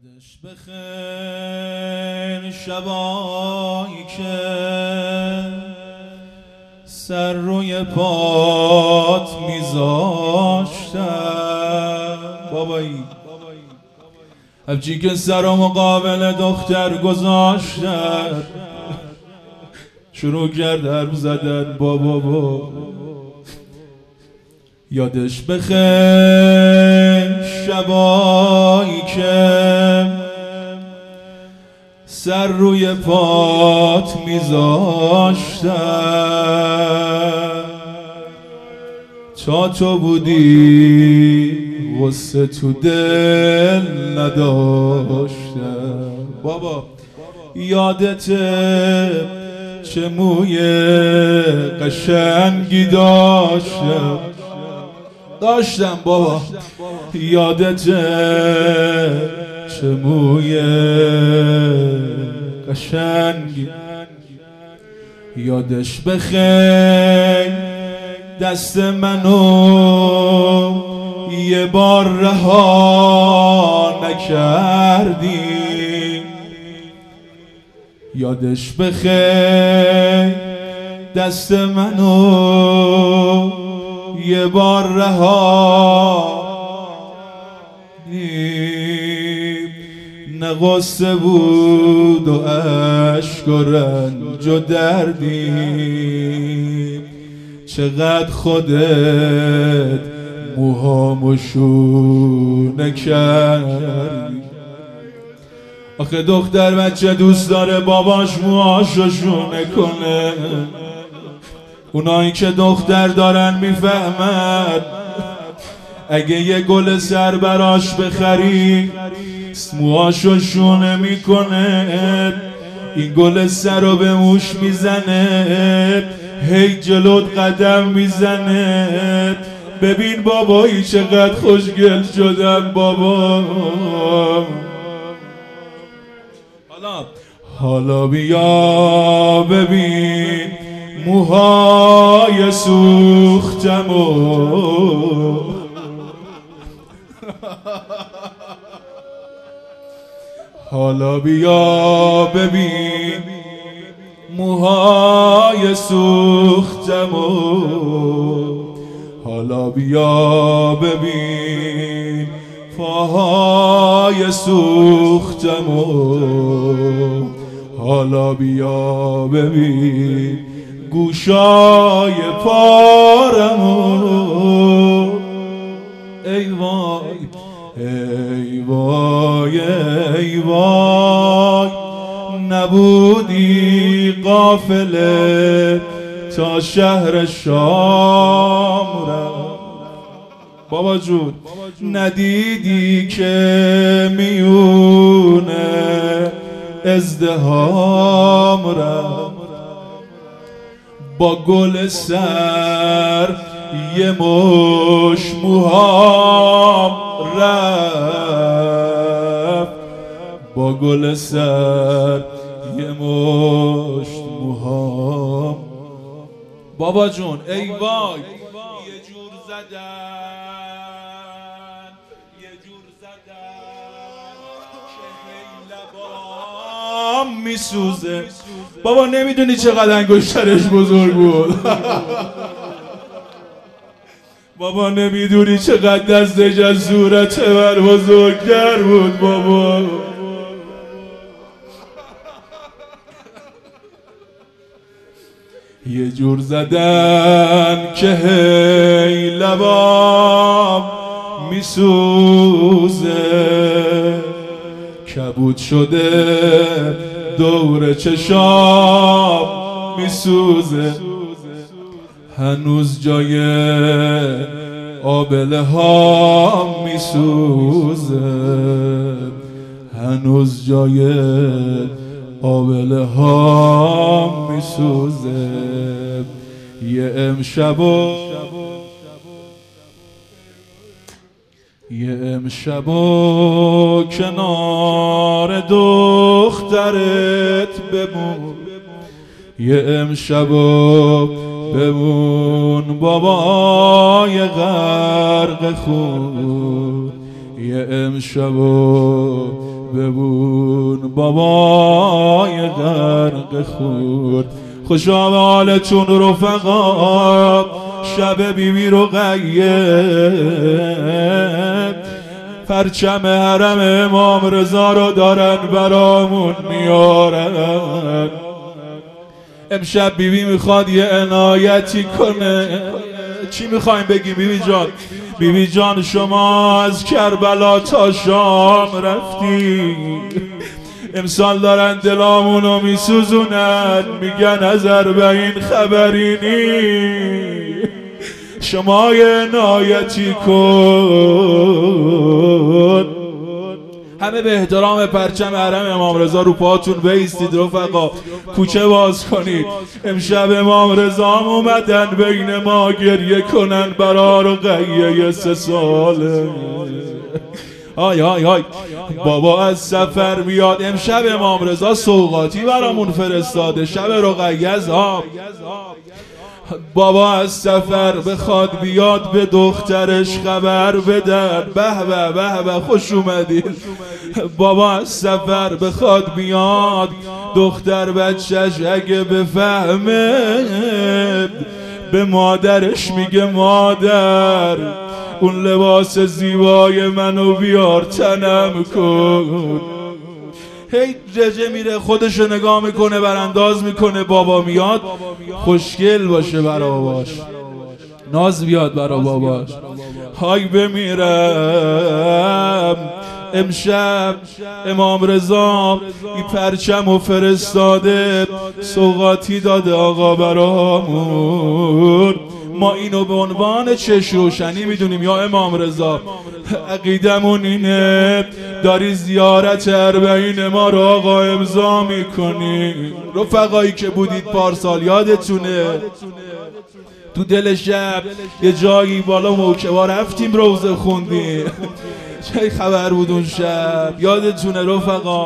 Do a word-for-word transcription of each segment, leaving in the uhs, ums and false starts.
یادش بخیر شبایی که سر روی پات میذاشتم بابایی، هرچی که سر و مقابل دختر گذاشتم شروع کرد حرف زدن بابا بابا. یادش بخیر شبایی که سر روی پات میذاشتم تا تو بودی غصه تو دل نداشتم بابا. یادته چه موی قشنگی داشتم داشتم بابا. یادته چه موی قشنگی. یادش بخیر دست منو یه بار رها نکردی. یادش بخیر دست منو یه بار رها نه غصه بود و عشق و رنج و دردی. چقدر خودت موهامو شونه کردی. آخه دختر بچه دوست داره باباش موهاشو شونه کنه. اونایی که دختر دارن میفهمن اگه یه گل سر براش بخری موهاشو شونه میکنه. این گل سر رو به موش میزنه هی جلوت قدم میزنه. ببین بابایی چقدر خوشگل شدم بابا. حالا حالا بیا ببین موهای سوختمو. حالا بیا ببین موهای سوختمو. حالا بیا ببین پاهای سوختمو. حالا بیا ببین گوشای پارمو. ای وای ای وای ای وای نبودی قافله تا شهر شام رفت بابا جون. ندیدی که میونه ازدهام رفت با گل سر یه مش موهام رفت. با گل سر یه مش موهام بابا جون. ای وای یه جور زدن یه جور زدن که هی لبام میسوزه بابا. نمیدونی چقدر انگشترش بزرگ بود بابا. نمیدونی چقدر دستش از صورت من بزرگتر بود بابا. یه جور زدن که هی لبام میسوزه. کبود شده دور چشام میسوزه. هنوز جای آبله ها میسوزه. هنوز جای آبله ها میسوزه. یه امشبو یه امشبو کنار دخترت بمون. یه امشبو بمون بابای غرق خون. یه امشبو ببون بابای غرق خون. خوشا به حالتون رفقا، شب بیبی رقیه پرچم حرم امام رضا رو دارن برامون میارن. امشب بیبی میخواد یه عنایتی کنه. چی میخوایم بگیم بیبی جان؟ بیبی جان شما از کربلا تا شام رفتی، امسال دارن دلامونو میسوزونن، میگن از اربعین خبری نی، شما یه عنایتی کن. همه به احترام پرچم حرم امام رضا رو پاتون بیستید رفقا، کوچه باز کنید. امشب امام رضا اومدن بین ما گریه کنن برا رقیه سه ساله. آی آی آی بابا از سفر بیاد. امشب امام رضا سوغاتی برامون فرستاده، شب رقیه از آب. بابا از سفر بخواد بیاد به دخترش خبر بدن. به به به به خوش اومدید. بابا از سفر بخواد بیاد دختر بچهش اگه بفهمه به مادرش میگه مادر اون لباس زیبای منو بیار تنم کن. هی ججه میره خودشو نگاه میکنه برانداز میکنه. بابا میاد خوشگل باشه برا باباش، ناز بیاد برا باباش. های بمیرم امشب امام رضا این پرچم و فرستاده، سوغاتی داده آقا برامون. ما اینو به عنوان چشم روشنی میدونیم یا امام رضا. عقیدمون اینه داری زیارت اربعین ما رو آقا امضا میکنی. رفقایی که بودید پارسال یادتونه تو دل شب یه جایی بالا موکبا رفتیم روزه خوندیم. چه خبر بود اون شب یادتونه رفقا؟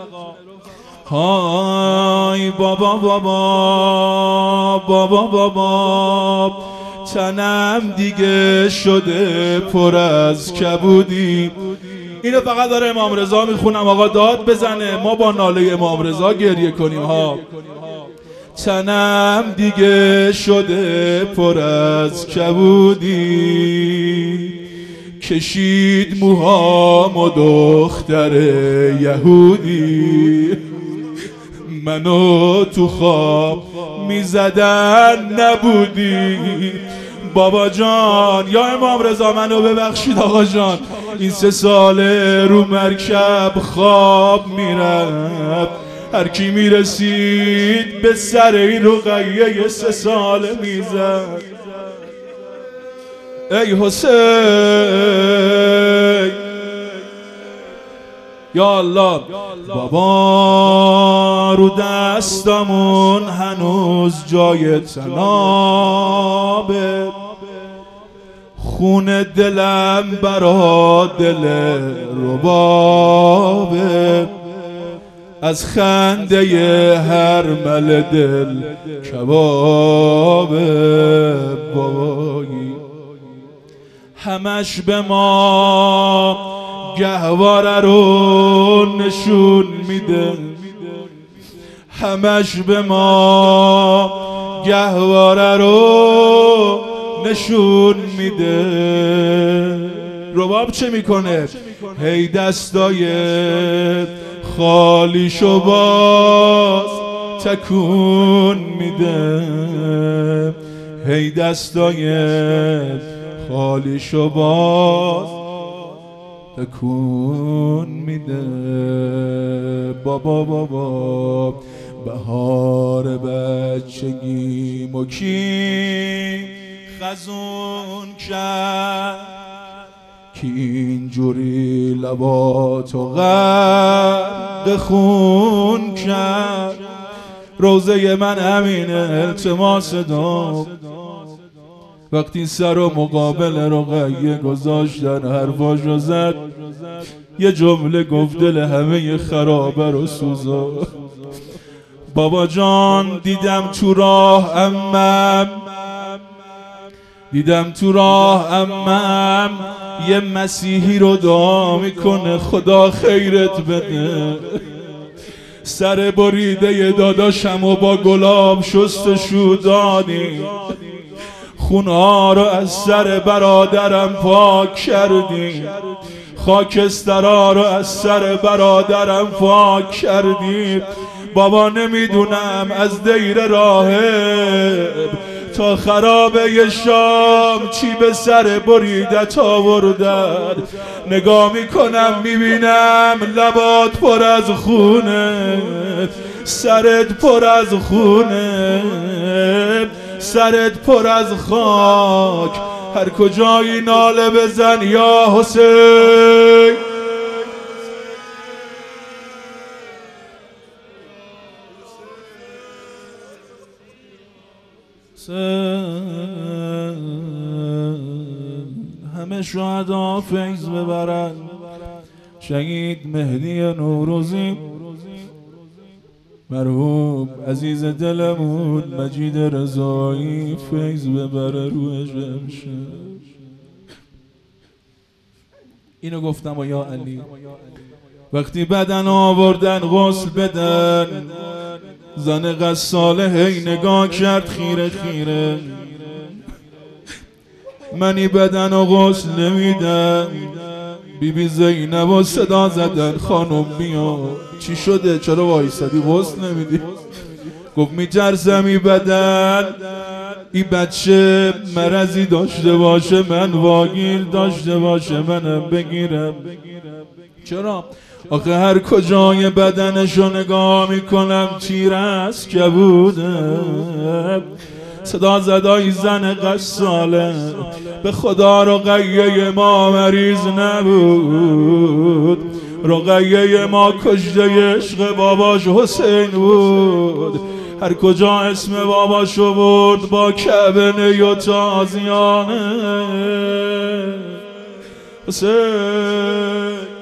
های بابا بابا بابا بابا تنم دیگه شده پر از کبودی. اینو فقط داره امام رضا میخونم آقا داد بزنه، ما با ناله امام رضا گریه کنیم ها. تنم دیگه شده پر از کبودی، کشید موهام و دختر یهودی، منو تو خواب میزدن نبودی. بابا جان یا امام رضا منو ببخشید آقا جان، این سه ساله رو مرکب خواب میرفت، هر کی میرسید به سر این رقیه سه ساله میزد. ای حسین یا الله. بابا رو دستمون هنوز جای تنابه، خون دلم برا دل ربابه، از خنده هر مل دل کبابه. بابایی همش به ما گهواره رو نشون میده، همش به ما گهواره رو نشون میده. رباب چه میکنه؟ هی دستای خالیشو باز تکون میده، هی دستای خالیشو باز تکون میده. بابا بابا بهار بچگی مکی خزون کرد، که اینجوری لباتو غرق خون کرد. روزه من همینه التماس دام، وقتی سر و مقابل رقیه گذاشتن حرفاشو زد، یه جمله گفت دل همه خرابه رو سوزا. بابا جان دیدم تو راه امم، دیدم تو راه امم یه مسیحی رو دعا میکنه خدا خیرت بده. سر بریده داداشم و با گلاب شستشو دادی، خونها رو از سر برادرم پاک کردی، خاکسترها رو از سر برادرم پاک کردی. بابا نمیدونم از دیر راهب تا خرابه شام چی به سر بریدت آوردن. نگاه میکنم میبینم لبات پر از خونه، سرت پر از خونه، سرت پر از خاک. هر کجایی ناله بزن یا حسین. همه شهدا فیض ببرن، شهید مهدی نوروزی مرحوم عزیز دلمون مجید رضایی فیض ببره روی جمشید. اینو گفتم و یا علی وقتی بدن آوردن غسل بدن، زن غساله هی نگاه کرد خیره خیره، منی بدن و غسل نمیدن. بی بی زینب و صدا زدن خانم بیا. چی شده؟ چرا وایسادی غسل نمیدی؟ گفت میترسم بدن ای بچه مرضی داشته باشه، من واگیر داشته باشه منم بگیرم. چرا؟ آخه هر کجای بدنشو نگاه میکنم تیر است کبوده. صدا زدای زن غساله به خدا رقیه ما مریض نبود، رقیه ما کشته عشق باباش حسین بود. هر کجا اسم باباشو برد با کعبه نی و تازیانه حسین.